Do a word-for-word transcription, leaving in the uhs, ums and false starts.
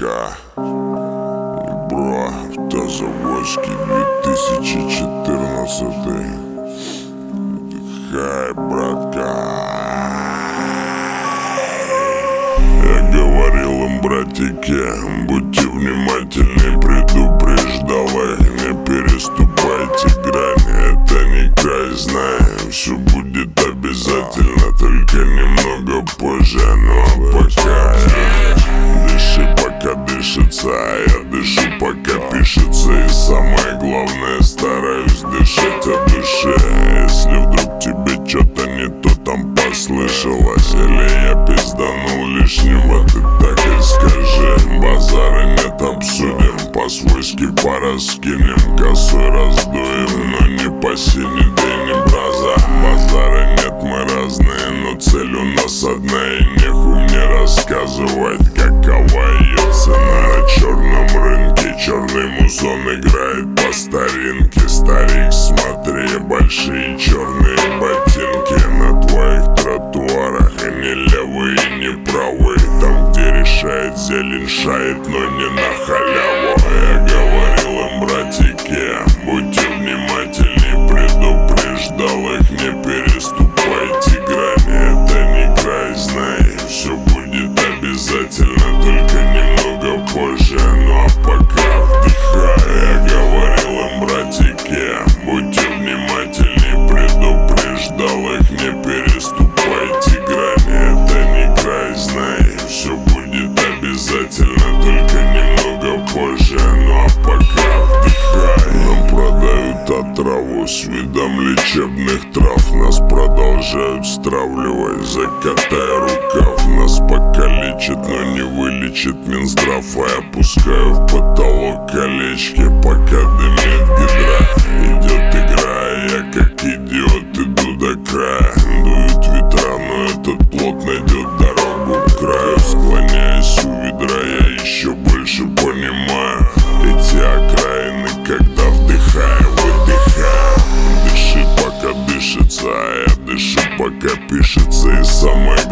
братка. Бро, автозаводский две тысячи четырнадцатый. Хай, братка. Я говорил им, братики, будьте внимательны, предупреждал их, не переступайте грани. Это не край, знаем, все будет обязательно, только немного позже. Ну а пока дыши, пока дышится, а я дышу, пока пишется. И самое главное, стараюсь дышать от души. Если вдруг тебе что-то не то там послышалось, или я пизданул лишнего, ты так и скажи. Базара нет, обсудим, по-свойски пораскинем, косой раздуем, но не по синей день, браза. Базара нет, мы разные, но цель у нас одна, и нехуй мне рассказывать, какова ее цена. На черном рынке черный музон играет по старинке. Старик, смотри, большие черные ботинки на твоих тротуарах, они левые и не правые. Там, где решает зелень, шает, но не на халяву. Я говорил им, братики, будьте внимательней, предупреждал их, не переступайте грани. Это не край, знай, все будет обязательно, только немного позже. Ну а пока вдыхай. Я говорил им, братики, будьте внимательней, предупреждал их, не переступайте грани. Это не край, знай, все будет обязательно, только немного позже. Ну а пока вдыхай. Нам продают отраву с видом лечебных трав, нас продолжают стравливать, закатай рукав. Нас пока лечат, но не вылечит Минздрав. А я пускаю в потолок колечки, пока дымит гидра. Идет игра, а я как идиот иду до края. Дуют ветра, но этот плот найдет дорогу к краю. Склоняясь у ведра, я еще больше понимаю эти окраины, когда вдыхаю, выдыхаю. Дыши, пока дышится, а я дышу, пока пишется. И самое